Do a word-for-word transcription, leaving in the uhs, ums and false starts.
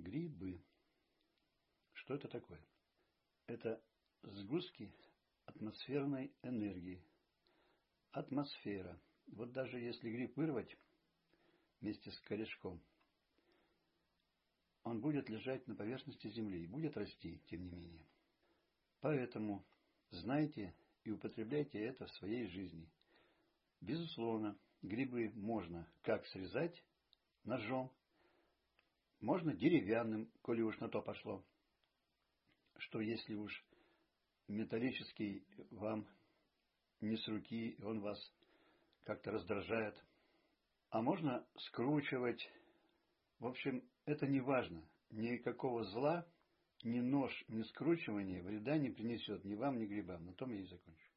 Грибы. Что это такое? Это сгустки атмосферной энергии. Атмосфера. Вот даже если гриб вырвать вместе с корешком, он будет лежать на поверхности земли и будет расти, тем не менее. Поэтому знайте и употребляйте это в своей жизни. Безусловно, грибы можно как срезать ножом, можно деревянным, коли уж на то пошло. Что если уж металлический вам не с руки, и он вас как-то раздражает. А можно скручивать. В общем, это не важно. Никакого зла ни нож, ни скручивание вреда не принесет ни вам, ни грибам. На том я и закончу.